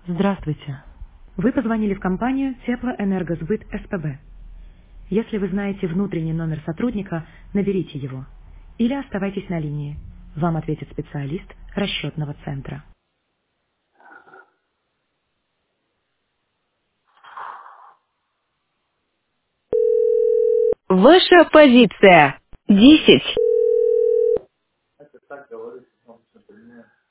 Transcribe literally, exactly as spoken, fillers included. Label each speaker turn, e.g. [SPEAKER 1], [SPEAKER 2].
[SPEAKER 1] Здравствуйте. Вы позвонили в компанию Теплоэнергосбыт СПБ. Если вы знаете внутренний номер сотрудника, наберите его. Или оставайтесь на линии. Вам ответит специалист расчетного центра. Ваша позиция. Десять.